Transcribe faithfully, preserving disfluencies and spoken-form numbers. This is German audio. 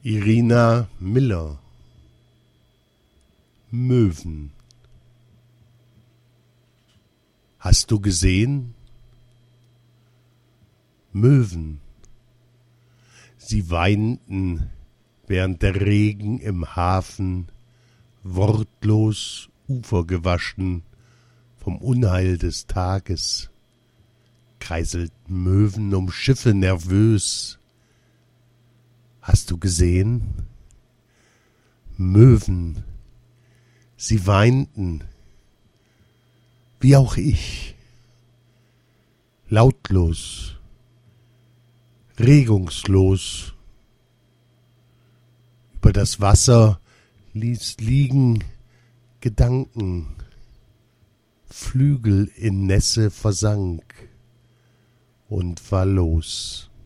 Irina Miller. Möwen. Hast du gesehen? Möwen. Sie weinten, während der Regen im Hafen wortlos Ufer gewaschen vom Unheil des Tages, kreiselten Möwen um Schiffe nervös. Hast du gesehen? Möwen, sie weinten, wie auch ich, lautlos, regungslos. Über das Wasser ließ liegen Gedanken, Flügel in Nässe versank und war los.